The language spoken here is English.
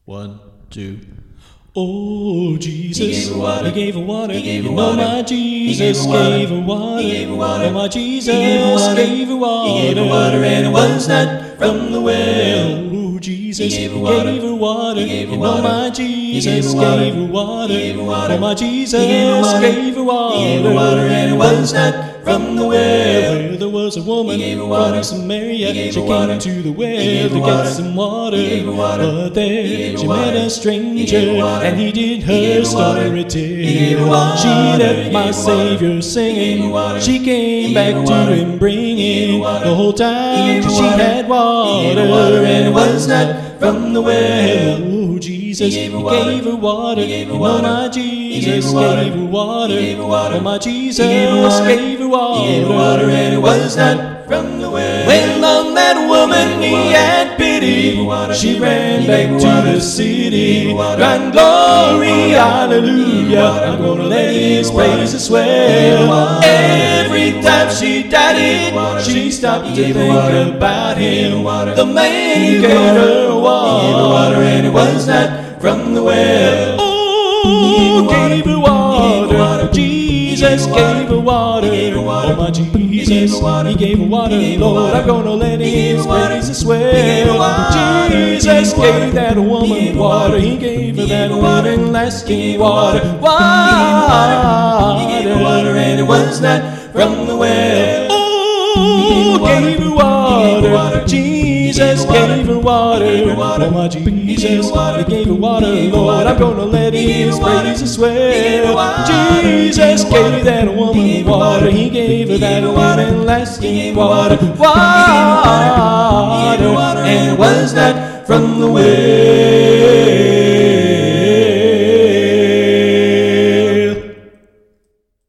1, 2. Oh, Jesus, He gave her water. He gave her water. He gave her You know water. my Jesus He gave her water. gave her water. He gave her water. Oh, my Jesus He gave her water. gave her water. He gave her water, and it was not from the well. Oh, Jesus, He gave her He water. gave her water. He gave her You know water. my He Jesus gave her water. gave her water. He gave her water. Oh, my Jesus He gave her water. gave her water. He gave her water, and it was not from the well. Where there was a woman He gave her from water. Samaria. He gave She her came water. to the He well gave to her get water. some water. He gave her water. But there He gave her she met water. a He gave stranger, her water. and he did He her gave her story water. tell. He gave her water. She He left gave my her Savior water. singing. He gave her water. She came He back gave her to water. him He bringing gave her water. the whole He gave time her she water. had He gave water. her water, and it was not from the well. Oh, Jesus, He He gave her water. gave her water. He gave her You know water. my He Jesus gave her water. gave her water. He gave her water. Oh, my He Jesus gave her water. gave her water. He gave her water, and it was not from the well. When on that woman He He gave her had water. pity, He gave her water. she ran He back gave her to water. the city. He gave her water. Crying glory, He gave her water. hallelujah. He gave her I'm gonna water. let He gave His her water. praises He gave her swell. water. Every He gave her time water. she He died gave it, her water. she stopped He to gave her think water. about He gave her Him. water. The man He who gave her gave water. her He gave her water, water. and it was not from the well. Oh, gave her water. water. Jesus He gave her gave her water. He gave her water. Oh, my He gave Jesus, her water. He gave her water. He gave her Lord, water. I'm gonna let He gave His her water. praises He gave her swell. water. Jesus He gave her gave that water. He woman gave her water. water. He gave her He that gave her water. living, He lasting gave her water. He gave her water, and it was not from the well. Oh, gave her water. Jesus gave her water. He gave her water. Oh, my Jesus, water. He gave her water. He gave her Lord, water. I'm gonna let He gave His her water. praises He gave her swell. water. Jesus He gave her gave that He woman gave her water. water. He gave her He that gave her water. living, He lasting gave her water. water. He gave her water. He gave her water, Water, and it was not from the well.